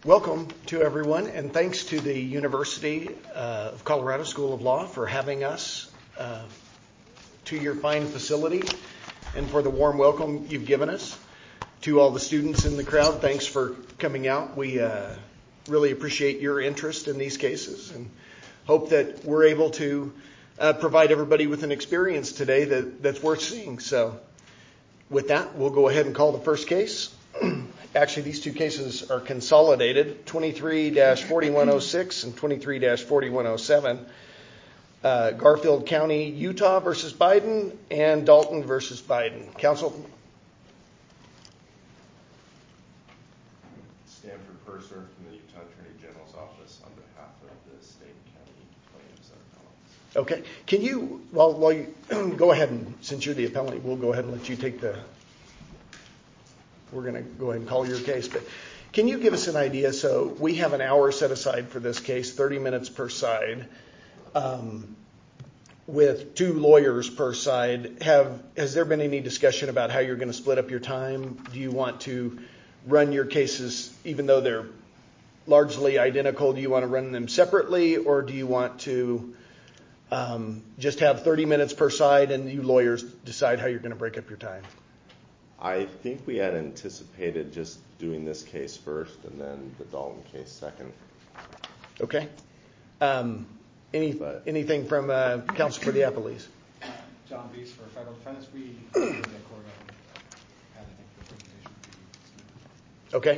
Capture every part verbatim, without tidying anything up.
Welcome to everyone, and thanks to the University uh, of Colorado School of Law for having us uh, to your fine facility and for the warm welcome you've given us. To all the students in the crowd, thanks for coming out. We uh, really appreciate your interest in these cases and hope that we're able to uh, provide everybody with an experience today that, that's worth seeing. So with that, we'll go ahead and call the first case. Actually, these two cases are consolidated, twenty-three dash forty-one oh six and twenty-three dash forty-one oh seven. Uh, Garfield County, Utah versus Biden and Dalton versus Biden. Counsel? Stanford Purser from the Utah Attorney General's Office on behalf of the state and county plaintiffs and appellants. Okay. Can you, while, while you go ahead and, since you're the appellant, we'll go ahead and let you take the... We're going to go ahead and call your case, but can you give us an idea? So we have an hour set aside for this case, thirty minutes per side, um, with two lawyers per side. Have has there been any discussion about how you're going to split up your time? Do you want to run your cases, even though they're largely identical, do you want to run them separately, or do you want to um, just have thirty minutes per side and you lawyers decide how you're going to break up your time? I think we had anticipated just doing this case first and then the Dalton case second. Okay. Um, any but, anything from uh, counsel for the appellees? John Beese for federal defendants. We the court had, I think, the presentation. Okay.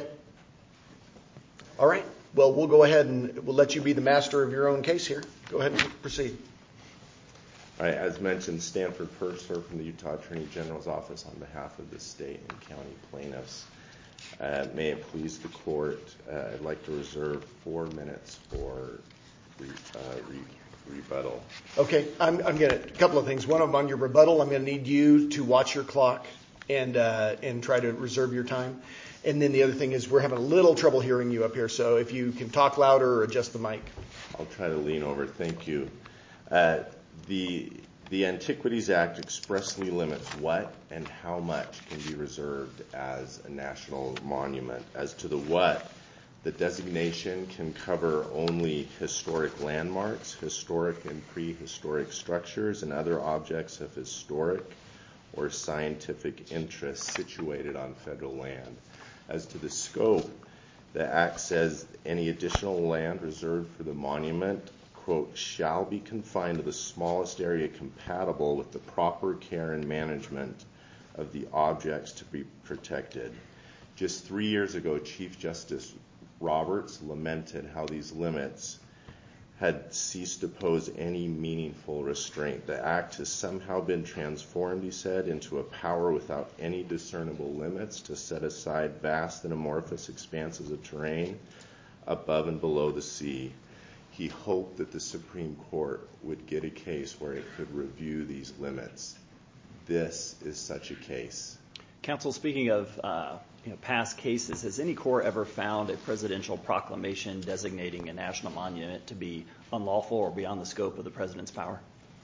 All right. Well, we'll go ahead and we'll let you be the master of your own case here. Go ahead and proceed. All right, as mentioned, Stanford Purser from the Utah Attorney General's Office on behalf of the state and county plaintiffs. Uh, may it please the court, uh, I'd like to reserve four minutes for re, uh, re, rebuttal. Okay, I'm, I'm going to, a couple of things. One of them on your rebuttal, I'm going to need you to watch your clock and uh, and try to reserve your time. And then the other thing is we're having a little trouble hearing you up here, so if you can talk louder or adjust the mic. I'll try to lean over. Thank you. Uh, The the Antiquities Act expressly limits what and how much can be reserved as a national monument. As to the what, the designation can cover only historic landmarks, historic and prehistoric structures, and other objects of historic or scientific interest situated on federal land. As to the scope, the Act says any additional land reserved for the monument, quote, shall be confined to the smallest area compatible with the proper care and management of the objects to be protected. Just three years ago, Chief Justice Roberts lamented how these limits had ceased to pose any meaningful restraint. The act has somehow been transformed, he said, into a power without any discernible limits to set aside vast and amorphous expanses of terrain above and below the sea. He hoped that the Supreme Court would get a case where it could review these limits. This is such a case. Counsel, speaking of uh, you know, past cases, has any court ever found a presidential proclamation designating a national monument to be unlawful or beyond the scope of the president's power?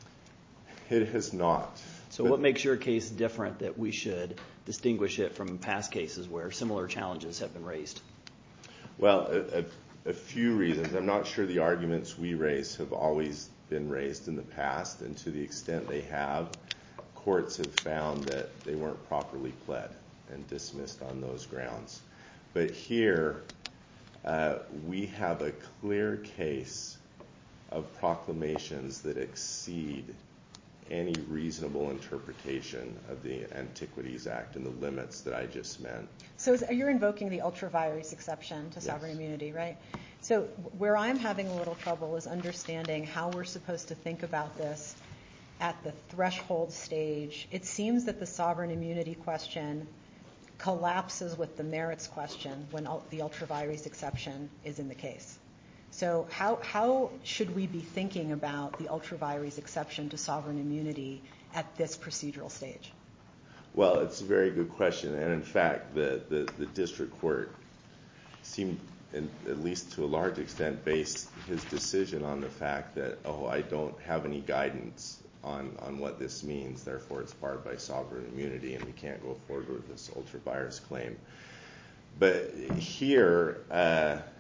It has not. So what makes your case different that we should distinguish it from past cases where similar challenges have been raised? Well, a, a A few reasons. I'm not sure the arguments we raise have always been raised in the past, and to the extent they have, courts have found that they weren't properly pled and dismissed on those grounds. But here, uh, we have a clear case of proclamations that exceed any reasonable interpretation of the Antiquities Act and the limits that I just meant. So you're invoking the ultra vires exception to sovereign yes. immunity, right? So where I'm having a little trouble is understanding how we're supposed to think about this at the threshold stage. It seems that the sovereign immunity question collapses with the merits question when the ultra vires exception is in the case. So how how should we be thinking about the ultra vires exception to sovereign immunity at this procedural stage? Well, it's a very good question. And in fact, the, the, the district court seemed, in, at least to a large extent, based his decision on the fact that, oh, I don't have any guidance on, on what this means, therefore it's barred by sovereign immunity and we can't go forward with this ultra vires claim. But here, uh,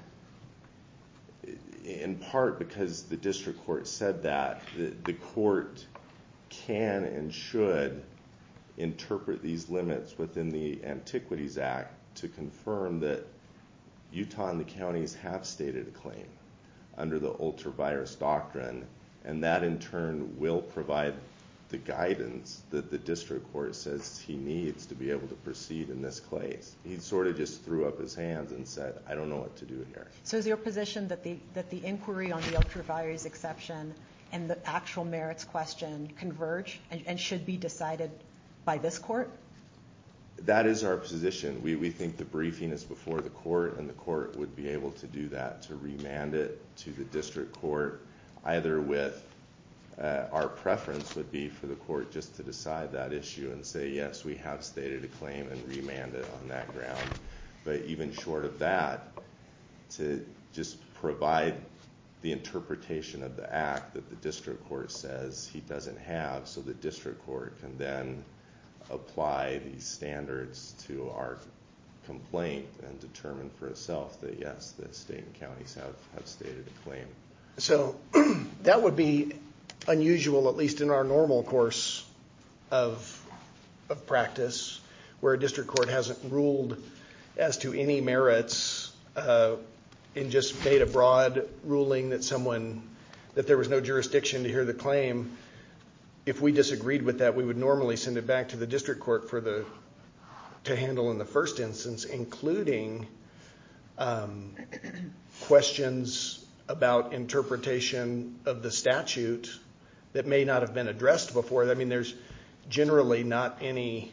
part because the district court said that, the, the court can and should interpret these limits within the Antiquities Act to confirm that Utah and the counties have stated a claim under the ultra-virus doctrine, and that in turn will provide the guidance that the district court says he needs to be able to proceed in this case. He sort of just threw up his hands and said, I don't know what to do here. So is your position that the that the inquiry on the ultra-virus exception and the actual merits question converge and, and should be decided by this court? That is our position. We, we think the briefing is before the court, and the court would be able to do that, to remand it to the district court, either with uh, our preference would be for the court just to decide that issue and say, yes, we have stated a claim, and remand it on that ground. But even short of that, to just provide the interpretation of the act that the district court says he doesn't have, so the district court can then apply these standards to our complaint and determine for itself that, yes, the state and counties have, have stated a claim. So that would be unusual, at least in our normal course of, of practice, where a district court hasn't ruled as to any merits uh, and just made a broad ruling that someone, that there was no jurisdiction to hear the claim. If we disagreed with that, we would normally send it back to the district court for the to handle in the first instance, including um, questions about interpretation of the statute that may not have been addressed before. I mean, there's generally not any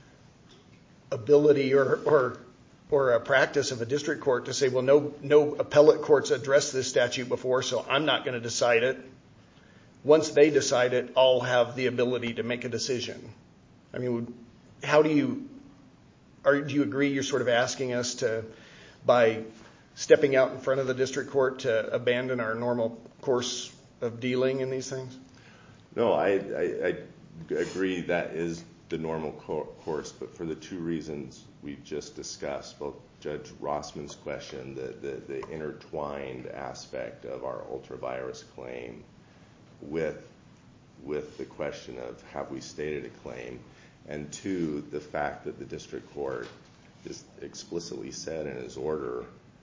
ability or or or a practice of a district court to say, well, no no appellate courts addressed this statute before, so I'm not going to decide it. Once they decide it, I'll have the ability to make a decision. I mean, how do you, are, do you agree you're sort of asking us to, by stepping out in front of the district court, to abandon our normal course of dealing in these things? No, I, I, I agree that is the normal co- course, but for the two reasons we just discussed, both Judge Rossman's question, the, the, the intertwined aspect of our ultra-virus claim with with the question of have we stated a claim, and two, the fact that the district court just explicitly said in his order,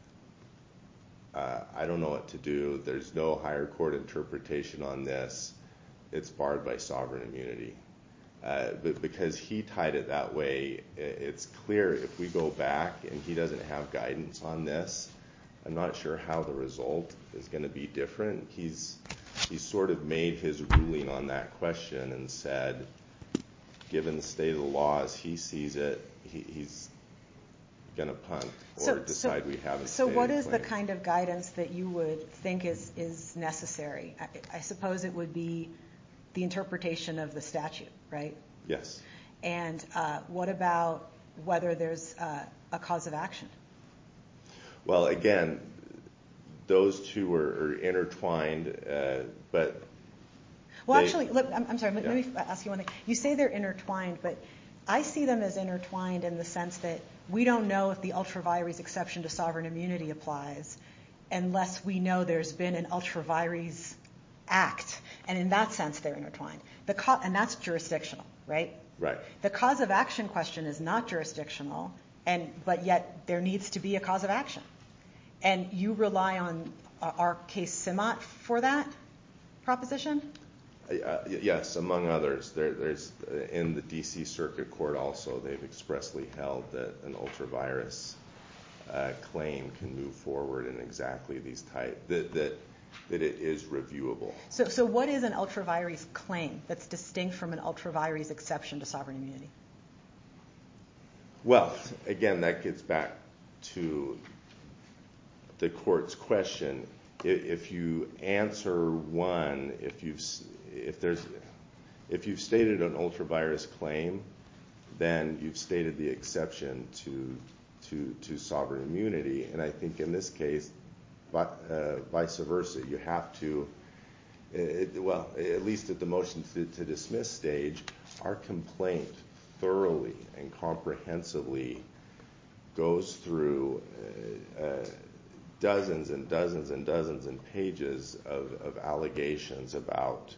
uh, I don't know what to do, there's no higher court interpretation on this, it's barred by sovereign immunity. Uh, but because he tied it that way, it's clear if we go back and he doesn't have guidance on this, I'm not sure how the result is going to be different. He's He sort of made his ruling on that question and said, given the state of the law as he sees it, he, he's going to punt or so, decide so, we haven't So stated what a is claim. the kind of guidance that you would think is, is necessary? I, I suppose it would be the interpretation of the statute, right? Yes. And uh, what about whether there's uh, a cause of action? Well, again, those two are, are intertwined, uh, but... Well, they, actually, look, I'm, I'm sorry, yeah. let me ask you one thing. You say they're intertwined, but I see them as intertwined in the sense that we don't know if the ultra-vires exception to sovereign immunity applies unless we know there's been an ultra-vires act. And in that sense, they're intertwined. The co- and that's jurisdictional, right? Right. The cause of action question is not jurisdictional, and but yet there needs to be a cause of action. And you rely on our case Simat for that proposition? Uh, yes, among others. There, there's uh, in the D C Circuit Court also, they've expressly held that an ultra-virus uh, claim can move forward in exactly these type, that, that, that it is reviewable. So, so what is an ultra-vires claim that's distinct from an ultra-vires exception to sovereign immunity? Well, again, that gets back to the court's question. If you answer one, if you've if there's if you've stated an ultra-virus claim, then you've stated the exception to to to sovereign immunity. And I think in this case, uh, vice versa, you have to. It, well, at least at the motion to, to dismiss stage, our complaint thoroughly and comprehensively goes through uh, uh, dozens and dozens and dozens and pages of, of allegations about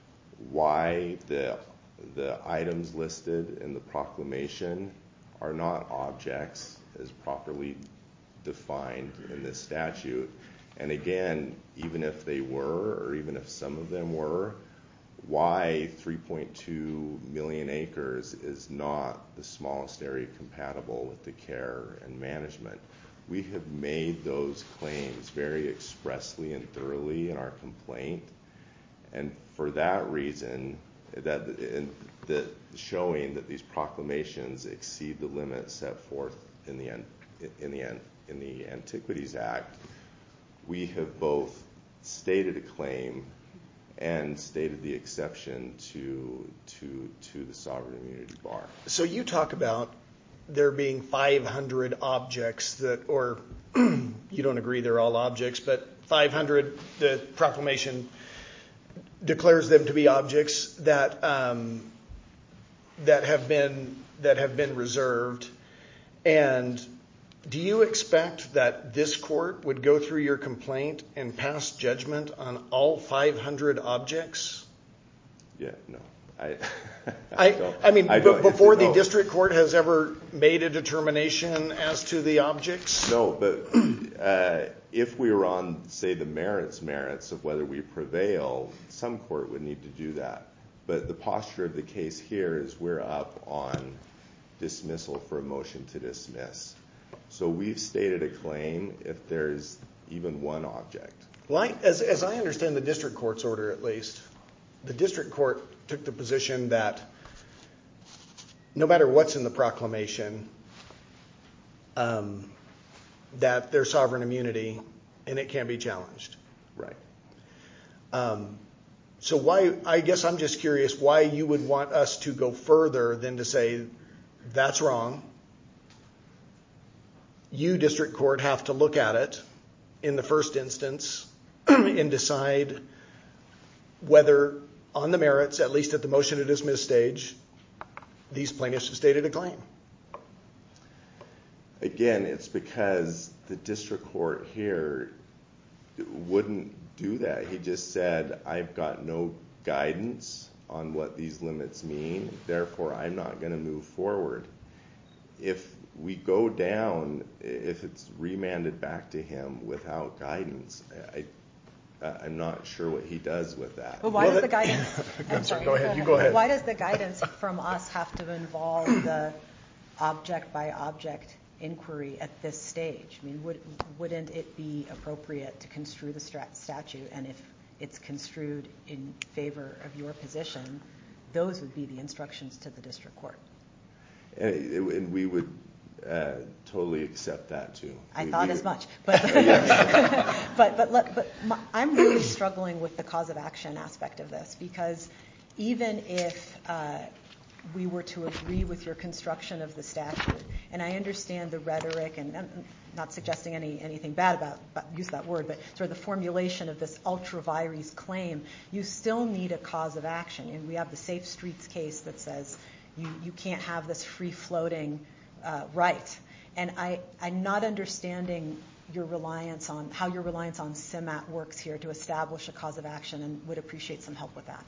why the the items listed in the proclamation are not objects as properly defined in this statute. And again, even if they were, or even if some of them were, why three point two million acres is not the smallest area compatible with the care and management. We have made those claims very expressly and thoroughly in our complaint, and for that reason, that in the showing that these proclamations exceed the limits set forth in the in the in the Antiquities Act, we have both stated a claim and stated the exception to to to the sovereign immunity bar. So you talk about there being five hundred objects that, or you don't agree they're all objects, but five hundred, the proclamation declares them to be objects that um, that have been that have been reserved. And do you expect that this court would go through your complaint and pass judgment on all five hundred objects? Yeah, no. I, I, don't, I mean, I b- before the no. district court has ever made a determination as to the objects? No, but uh, if we were on, say, the merits merits of whether we prevail, some court would need to do that. But the posture of the case here is we're up on dismissal for a motion to dismiss. So we've stated a claim if there's even one object. Well, I, as, as I understand the district court's order, at least, the district court took the position that no matter what's in the proclamation, um, that there's sovereign immunity and it can't be challenged. Right. Um, so why, I guess I'm just curious why you would want us to go further than to say that's wrong. You, district court, have to look at it in the first instance and decide whether on the merits, at least at the motion to dismiss stage, these plaintiffs have stated a claim. Again, it's because the district court here wouldn't do that. He just said, I've got no guidance on what these limits mean, therefore I'm not going to move forward. If we go down, if it's remanded back to him without guidance, I, I'm not sure what he does with that. But why Well, does the that- guidance? I'm sorry. Go ahead, you go ahead. Why does the guidance from us have to involve the object by object inquiry at this stage? I mean, would, wouldn't it be appropriate to construe the strat- statute, and if it's construed in favor of your position, those would be the instructions to the district court? And, it, and we would uh, totally accept that too. I we, thought we, as much, but but but, let, but my, I'm really struggling with the cause of action aspect of this, because even if uh, we were to agree with your construction of the statute, and I understand the rhetoric, and I'm not suggesting any anything bad about, about use of that word, but sort of the formulation of this ultra vires claim, you still need a cause of action, and we have the Safe Streets case that says you you can't have this free floating uh, right. And I, I'm not understanding your reliance on how your reliance on C M A T works here to establish a cause of action, and would appreciate some help with that.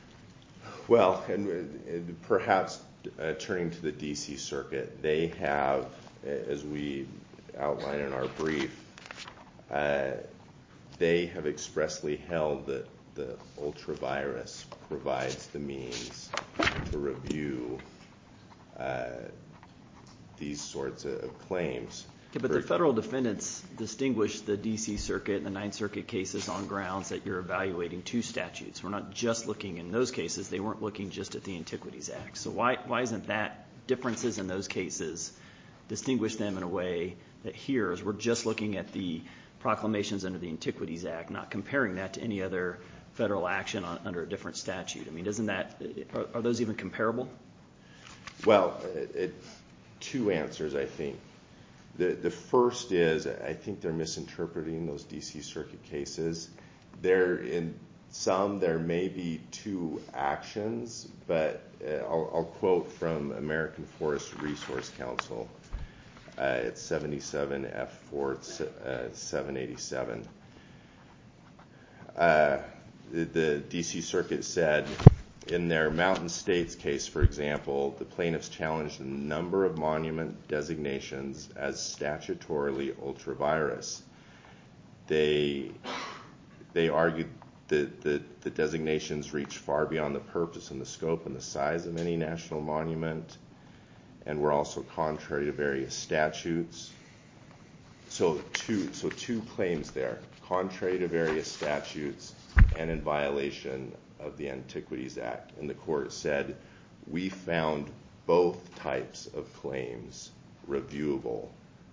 Well, and, and perhaps uh, turning to the D C Circuit, they have, as we outline in our brief, uh, they have expressly held that the ultra virus provides the means to review uh, these sorts of claims. Okay, but the federal defendants distinguish the D C Circuit and the Ninth Circuit cases on grounds that you're evaluating two statutes. We're not just looking in those cases. They weren't looking just at the Antiquities Act. So why why isn't that differences in those cases distinguish them in a way that here, as we're just looking at the proclamations under the Antiquities Act, not comparing that to any other federal action on, under a different statute? I mean, doesn't that, are, are those even comparable? Well, it, it, two answers, I think. The, the first is, I think they're misinterpreting those D C Circuit cases. There, in some, there may be two actions, but uh, I'll, I'll quote from American Forest Resource Council. Uh, it's seventy-seven F fourth uh, seven eighty-seven. Uh, the, the D C Circuit said in their Mountain States case, for example, the plaintiffs challenged a number of monument designations as statutorily ultra-virus. They, they argued that the, the designations reach far beyond the purpose and the scope and the size of any national monument, and were also contrary to various statutes. So two, so two claims there, contrary to various statutes and in violation of the Antiquities Act. And the court said, we found both types of claims reviewable.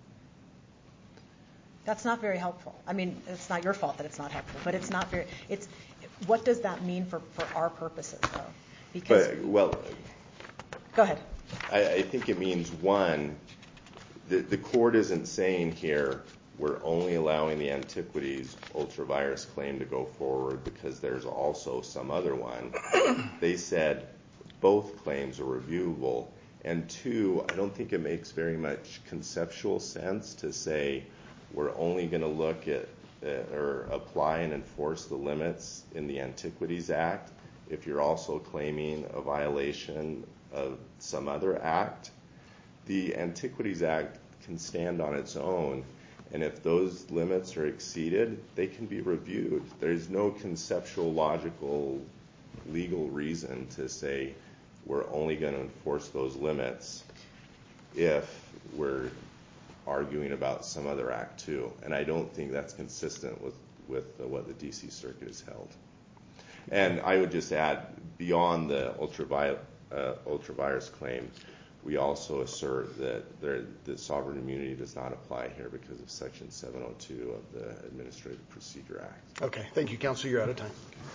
That's not very helpful. I mean, it's not your fault that it's not helpful, but it's not very, it's, what does that mean for, for our purposes, though? Because, But, well, go ahead. I, I think it means, one, the, the court isn't saying here, we're only allowing the Antiquities ultra-virus claim to go forward because there's also some other one. They said both claims are reviewable. And two, I don't think it makes very much conceptual sense to say we're only going to look at uh, or apply and enforce the limits in the Antiquities Act if you're also claiming a violation of some other act. The Antiquities Act can stand on its own, and if those limits are exceeded, they can be reviewed. There's no conceptual, logical, legal reason to say we're only going to enforce those limits if we're arguing about some other act too. And I don't think that's consistent with, with uh, what the D C Circuit has held. And I would just add, beyond the ultravi- uh, ultra-virus claim, we also assert that there, that sovereign immunity does not apply here because of Section seven oh two of the Administrative Procedure Act. Okay, thank you, Counsel. You're out of time.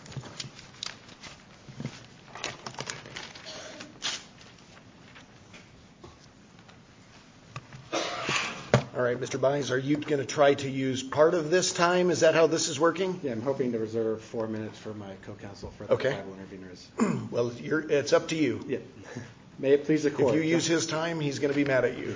All right, Mister Byes, are you going to try to use part of this time? Is that how this is working? Yeah, I'm hoping to reserve four minutes for my co-counsel for the Okay. tribal interveners. Well, you're, it's up to you. Yeah. May it please the court. If you use his time, he's going to be mad at you.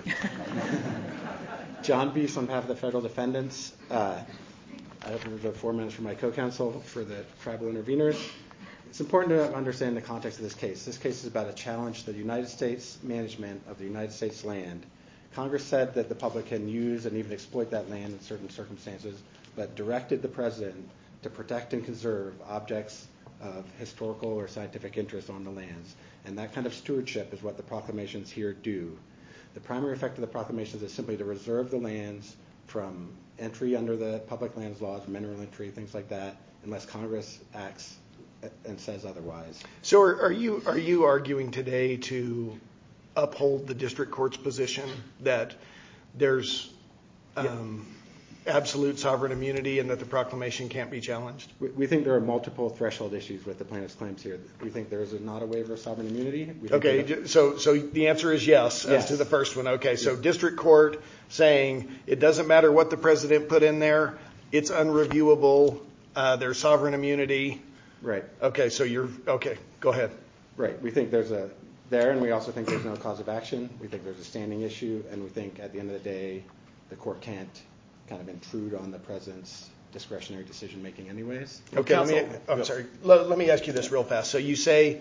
John Beese on behalf of the federal defendants. Uh, I have reserved four minutes for my co-counsel for the tribal interveners. It's important to understand the context of this case. This case is about a challenge to the United States management of the United States land. Congress said that the public can use and even exploit that land in certain circumstances, but directed the president to protect and conserve objects of historical or scientific interest on the lands. And that kind of stewardship is what the proclamations here do. The primary effect of the proclamations is simply to reserve the lands from entry under the public lands laws, mineral entry, things like that, unless Congress acts and says otherwise. So are, are you are you arguing today to uphold the district court's position that there's um, absolute sovereign immunity and that the proclamation can't be challenged? We, we think there are multiple threshold issues with the plaintiff's claims here. We think there is a, not a waiver of sovereign immunity. We think Okay, that, so so the answer is yes, Yes. as to the first one. Okay, so Yes. district court saying it doesn't matter what the president put in there, it's unreviewable, uh, there's sovereign immunity. right, Okay, so you're, okay, go ahead. right. We think there's a there, and we also think there's no cause of action. We think there's a standing issue, and we think at the end of the day, the court can't kind of intrude on the president's discretionary decision making anyways. Okay, let me, Counsel- I'm sorry, let, let me ask you this real fast. So you say,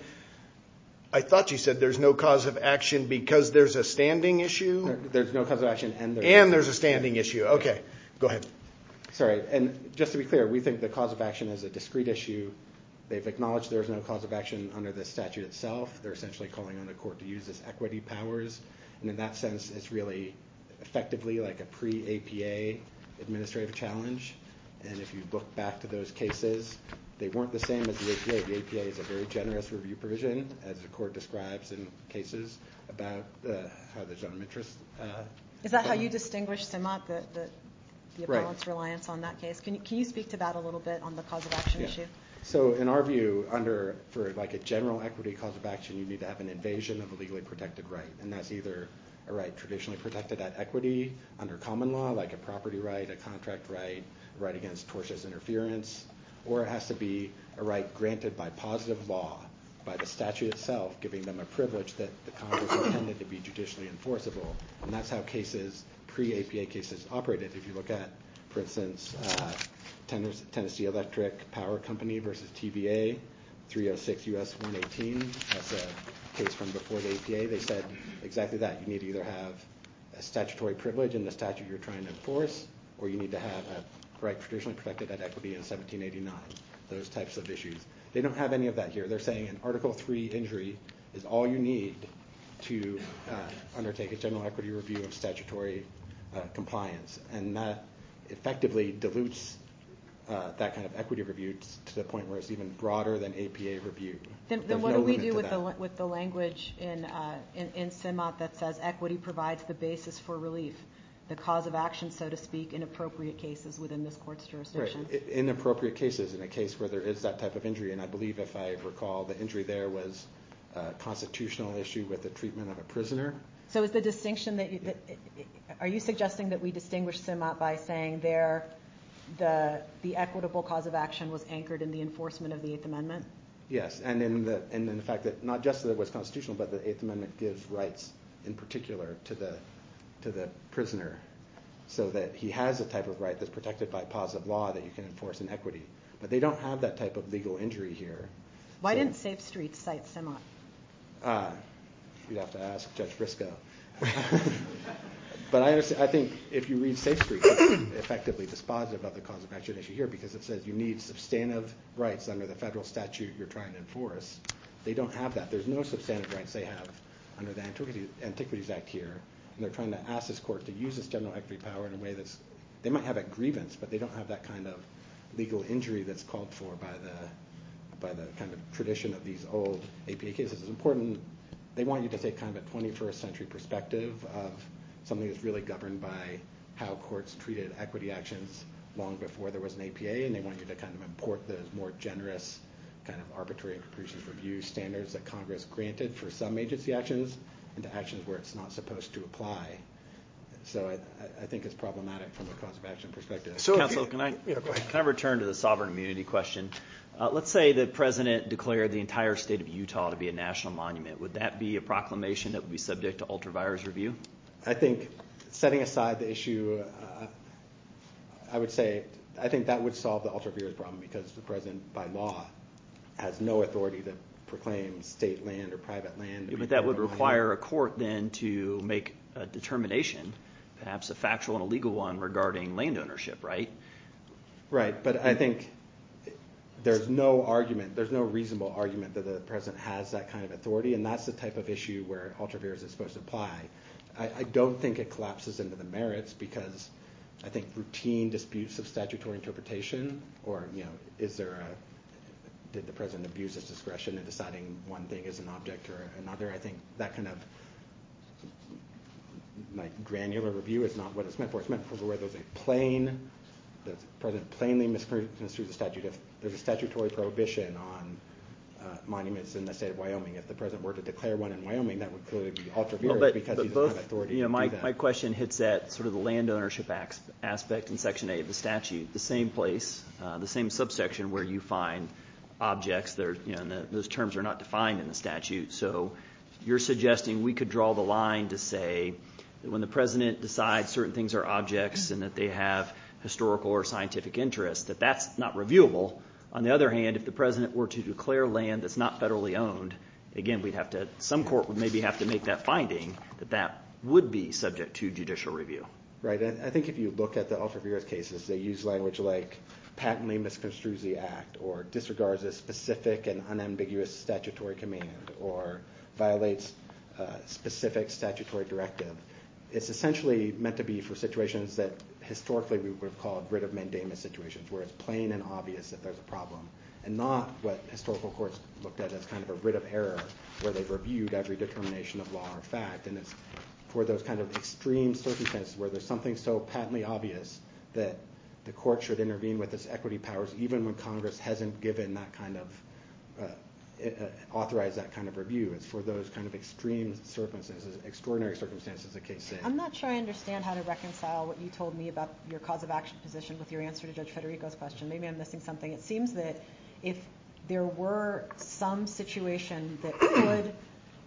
I thought you said there's no cause of action because there's a standing issue? There- There's no cause of action, and there's And there's a standing issue. Okay, go ahead. Sorry, and just to be clear, we think the cause of action is a discrete issue. They've acknowledged there's no cause of action under the statute itself. They're essentially calling on the court to use its equity powers, and in that sense, it's really effectively like a pre-A P A administrative challenge. And if you look back to those cases, they weren't the same as the A P A. The A P A is a very generous review provision, as the court describes in cases about uh, how the zone of interest. Uh, Is that how you distinguish Simat, the, the, the Right. appellant's reliance on that case? Can you, can you speak to that a little bit on the cause of action Yeah. issue? So in our view, under for like a general equity cause of action, you need to have an invasion of a legally protected right, and that's either a right traditionally protected at equity under common law, like a property right, a contract right, a right against tortious interference, or it has to be a right granted by positive law, by the statute itself, giving them a privilege that the Congress intended to be judicially enforceable. And that's how cases pre-A P A cases operated. If you look at, for instance, uh, Tennessee Electric Power Company versus T V A, three oh six U S one eighteen, that's a case from before the A P A. They said exactly that. You need to either have a statutory privilege in the statute you're trying to enforce, or you need to have a right traditionally protected at equity in seventeen eighty-nine, those types of issues. They don't have any of that here. They're saying an Article three injury is all you need to uh, undertake a general equity review of statutory uh, compliance, and that effectively dilutes uh, that kind of equity review t- to the point where it's even broader than A P A review. Then, then what no do we do with the with the language in, uh, in in CIMOT that says equity provides the basis for relief, the cause of action, so to speak, in appropriate cases within this court's jurisdiction? Right. In appropriate cases, in a case where there is that type of injury, and I believe, if I recall, the injury there was a constitutional issue with the treatment of a prisoner. So is the distinction that, you, that are you suggesting that we distinguish CIMOT by saying there the the equitable cause of action was anchored in the enforcement of the Eighth Amendment? Yes, and in the and in the fact that not just that it was constitutional, but the Eighth Amendment gives rights in particular to the to the prisoner, so that he has a type of right that's protected by positive law that you can enforce in equity. But they don't have that type of legal injury here. Why so, didn't Safe Streets cite CIMOT? Uh, you'd have to ask Judge Briscoe. But I understand, I think if you read Safe Streets, it's effectively dispositive of the cause of action issue here, because it says you need substantive rights under the federal statute you're trying to enforce. They don't have that. There's no substantive rights they have under the Antiquities, Antiquities Act here. And they're trying to ask this court to use this general equity power in a way that's, they might have a grievance, but they don't have that kind of legal injury that's called for by the by the kind of tradition of these old A P A cases. It's important. They want you to take kind of a twenty-first century perspective of something that's really governed by how courts treated equity actions long before there was an A P A, and they want you to kind of import those more generous kind of arbitrary and capricious review standards that Congress granted for some agency actions into actions where it's not supposed to apply. So I, I think it's problematic from a cause of action perspective. So Counsel, can I, yeah, can I return to the sovereign immunity question? Uh, let's say the president declared the entire state of Utah to be a national monument. Would that be a proclamation that would be subject to ultra-vires review? I think, setting aside the issue, uh, I would say I think that would solve the ultra-vires problem, because the president, by law, has no authority to proclaim state land or private land. Yeah, but that would require a court then to make a determination, perhaps a factual and a legal one, regarding land ownership, right? Right, but I think there's no argument, there's no reasonable argument that the president has that kind of authority, and that's the type of issue where ultra-vires is supposed to apply. I, I don't think it collapses into the merits, because I think routine disputes of statutory interpretation, or, you know, is there a, did the president abuse his discretion in deciding one thing is an object or another? I think that kind of like granular review is not what it's meant for. It's meant for where there's a plain, the president plainly misconstrues the statute. If there's a statutory prohibition on uh, monuments in the state of Wyoming, if the president were to declare one in Wyoming, that would clearly be ultra-vires, well, but, because but he doesn't both, have authority you know, to my, do that. My question hits at sort of the land ownership aspect in Section eight of the statute, the same place, uh, the same subsection where you find objects that are, you know, and the, those terms are not defined in the statute. So you're suggesting we could draw the line to say that when the president decides certain things are objects and that they have historical or scientific interest, that that's not reviewable. On the other hand, if the president were to declare land that's not federally owned, again, we'd have to, some court would maybe have to make that finding that that would be subject to judicial review. Right. And I think if you look at the ultra-vires cases, they use language like patently misconstrues the act, or disregards a specific and unambiguous statutory command, or violates uh, specific statutory directive. It's essentially meant to be for situations that historically we would have called writ of mandamus situations, where it's plain and obvious that there's a problem, and not what historical courts looked at as kind of a writ of error, where they've reviewed every determination of law or fact. And it's for those kind of extreme circumstances where there's something so patently obvious that the court should intervene with its equity powers, even when Congress hasn't given that kind of, uh, uh, authorized that kind of review. It's for those kind of extreme circumstances, extraordinary circumstances, the case say. I'm not sure I understand how to reconcile what you told me about your cause of action position with your answer to Judge Federico's question. Maybe I'm missing something. It seems that if there were some situation that could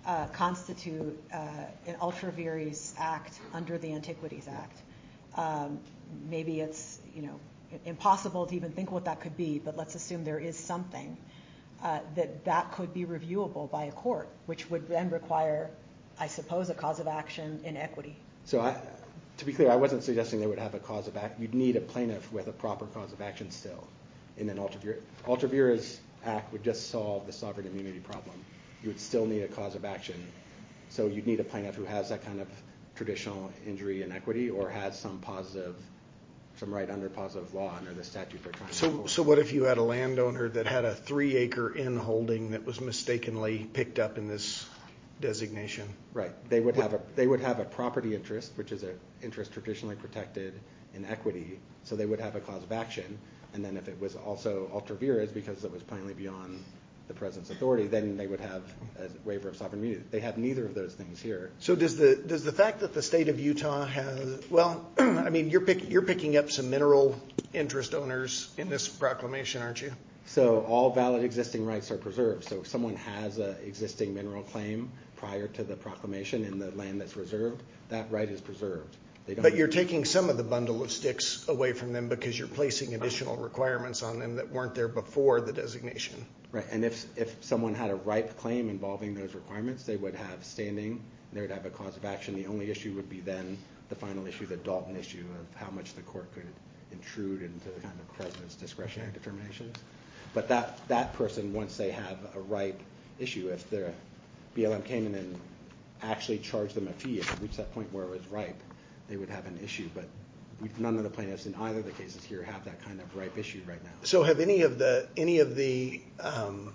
uh, constitute uh, an ultra vires act under the Antiquities Act. Um, maybe it's, you know, impossible to even think what that could be, but let's assume there is something uh, that that could be reviewable by a court, which would then require, I suppose, a cause of action in equity. So I, to be clear, I wasn't suggesting they would have a cause of action. You'd need a plaintiff with a proper cause of action still in an ultra vires. Ultra vires act would just solve the sovereign immunity problem. You would still need a cause of action. So you'd need a plaintiff who has that kind of traditional injury in equity or has some positive, some right under positive law under the statute they're trying to So, enforce. so what if you had a landowner that had a three acre in holding that was mistakenly picked up in this designation? Right. They would have a they would have a property interest, which is an interest traditionally protected in equity. So they would have a cause of action. And then if it was also ultra vires because it was plainly beyond the president's authority, then they would have a waiver of sovereign immunity. They have neither of those things here. So does the does the fact that the state of Utah has, well, I mean, you're pick, you're picking up some mineral interest owners in this proclamation, aren't you? So all valid existing rights are preserved. So if someone has an existing mineral claim prior to the proclamation in the land that's reserved, that right is preserved. They don't But you're taking some of the bundle of sticks away from them because you're placing additional requirements on them that weren't there before the designation. Right, and if if someone had a ripe claim involving those requirements, they would have standing, they would have a cause of action. The only issue would be then the final issue, the Dalton issue of how much the court could intrude into the kind of president's discretionary determinations. But that, that person, once they have a ripe issue, if the B L M came in and actually charged them a fee, if it reached that point where it was ripe, they would have an issue. But we, none of the plaintiffs in either of the cases here have that kind of ripe issue right now. So have any of the any of the um,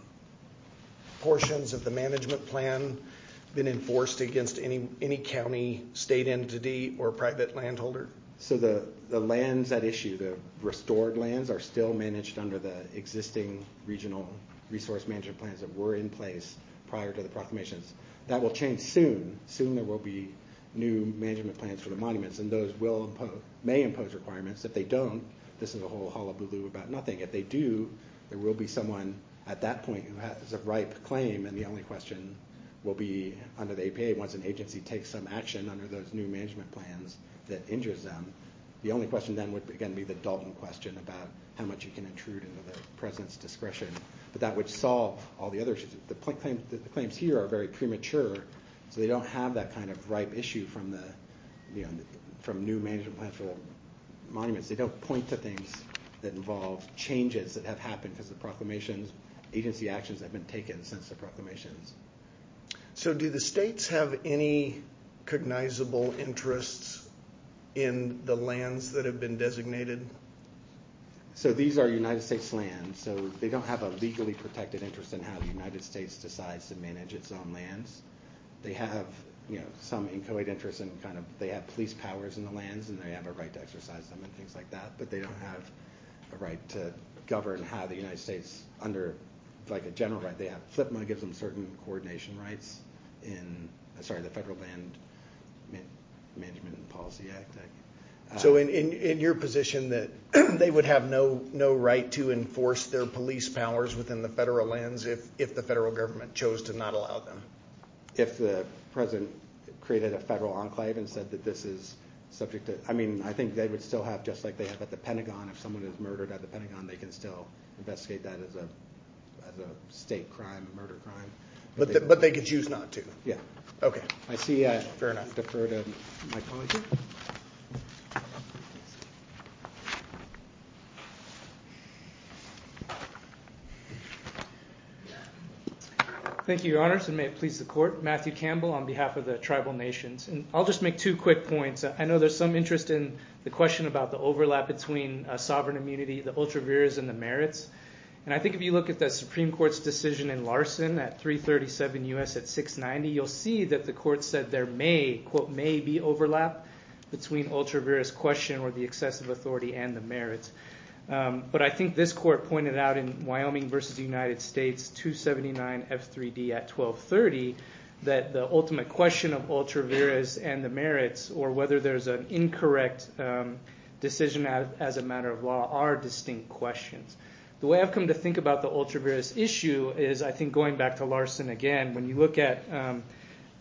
portions of the management plan been enforced against any any county, state entity, or private landholder? So the, the lands at issue, the restored lands, are still managed under the existing regional resource management plans that were in place prior to the proclamations. That will change soon. Soon there will be new management plans for the monuments, and those will impose, may impose requirements. If they don't, this is a whole hullabaloo about nothing. If they do, there will be someone at that point who has a ripe claim, and the only question will be under the A P A, once an agency takes some action under those new management plans that injures them, the only question then would again be the Dalton question about how much you can intrude into the president's discretion. But that would solve all the other issues. The, claim, the claims here are very premature, so they don't have that kind of ripe issue from the, you know, from new management plans for the monuments. They don't point to things that involve changes that have happened because of the proclamations, agency actions that have been taken since the proclamations. So do the states have any cognizable interests in the lands that have been designated? So these are United States lands, so they don't have a legally protected interest in how the United States decides to manage its own lands. They have, you know, some inchoate interest in kind of, they have police powers in the lands and they have a right to exercise them and things like that, but they don't have a right to govern how the United States, under like a general right, they have, F L I P M A gives them certain coordination rights in, sorry, the Federal Land Man- Management and Policy Act. Uh, So in, in, in your position that they would have no no right to enforce their police powers within the federal lands if, if the federal government chose to not allow them? If the president created a federal enclave and said that this is subject to, I mean, I think they would still have, just like they have at the Pentagon, if someone is murdered at the Pentagon, they can still investigate that as a as a state crime, a murder crime. But they, the, but they could choose not to. yeah. Okay. I see. Uh, Fair enough. Defer to my colleague here. Thank you, Your Honors, and may it please the Court. Matthew Campbell on behalf of the tribal nations. And I'll just make two quick points. I know there's some interest in the question about the overlap between uh, sovereign immunity, the ultra vires, and the merits. And I think if you look at the Supreme Court's decision in Larson at three thirty-seven U S at six ninety, you'll see that the court said there may, quote, may be overlap between ultra vires question or the excessive authority and the merits. Um, but I think this court pointed out in Wyoming versus the United States, two seventy-nine F three D at twelve thirty, that the ultimate question of ultra vires and the merits, or whether there's an incorrect um, decision as, as a matter of law, are distinct questions. The way I've come to think about the ultra vires issue is, I think, going back to Larson again, when you look at um,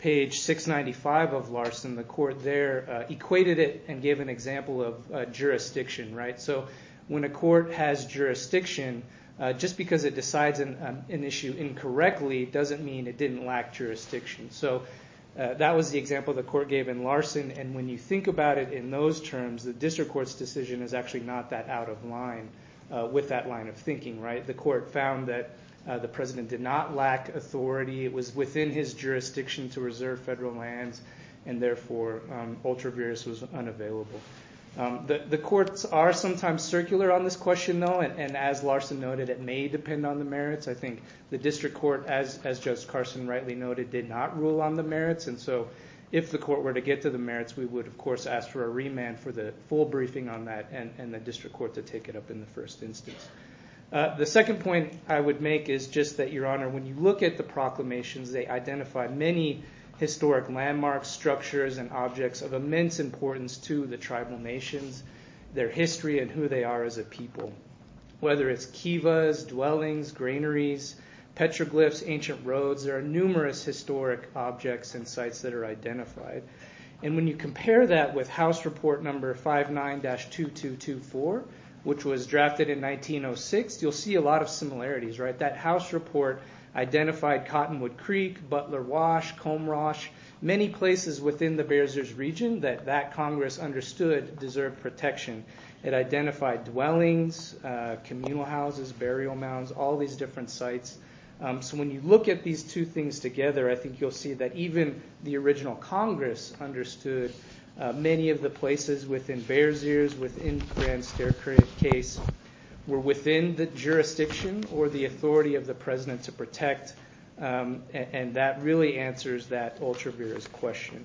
page six ninety-five of Larson, the court there uh, equated it and gave an example of uh, jurisdiction, right? So when a court has jurisdiction, uh, just because it decides an, um, an issue incorrectly doesn't mean it didn't lack jurisdiction. So uh, that was the example the court gave in Larson, and when you think about it in those terms, the district court's decision is actually not that out of line uh, with that line of thinking, right? The court found that Uh, the president did not lack authority. It was within his jurisdiction to reserve federal lands, and therefore um, ultra vires was unavailable. Um, the, the courts are sometimes circular on this question, though, and, and as Larson noted, it may depend on the merits. I think the district court, as, as Judge Carson rightly noted, did not rule on the merits, and so if the court were to get to the merits, we would, of course, ask for a remand for the full briefing on that and, and the district court to take it up in the first instance. Uh, the second point I would make is just that, Your Honor, when you look at the proclamations, they identify many historic landmarks, structures, and objects of immense importance to the tribal nations, their history, and who they are as a people. Whether it's kivas, dwellings, granaries, petroglyphs, ancient roads, there are numerous historic objects and sites that are identified. And when you compare that with House Report number fifty-nine dash twenty-two twenty-four, which was drafted in nineteen oh six, you'll see a lot of similarities, right? That House report identified Cottonwood Creek, Butler Wash, Comrosh, many places within the Bears Ears region that that Congress understood deserved protection. It identified dwellings, uh, communal houses, burial mounds, all these different sites. Um, so when you look at these two things together, I think you'll see that even the original Congress understood Uh, many of the places within Bears Ears, within Grand Staircase, were within the jurisdiction or the authority of the president to protect, um, and, and that really answers that ultra vires question.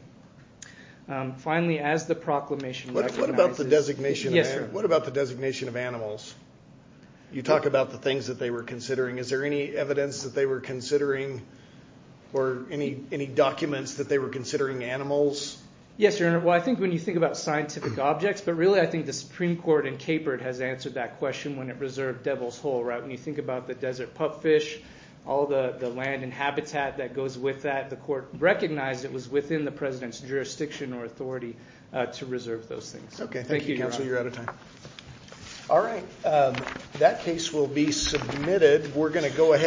Um, finally, as the proclamation what, recognizes... What about the designation? Yes, of sir. What about the designation of animals? You talk about the things that they were considering. Is there any evidence that they were considering, or any any documents that they were considering animals? Yes, Your Honor. Well, I think when you think about scientific objects, but really I think the Supreme Court in Capert has answered that question when it reserved Devil's Hole, right? When you think about the desert pupfish, all the, the land and habitat that goes with that, the court recognized it was within the president's jurisdiction or authority uh, to reserve those things. Okay, thank, thank you, you, Counsel. Your You're out of time. All right. Um, that case will be submitted. We're going to go ahead.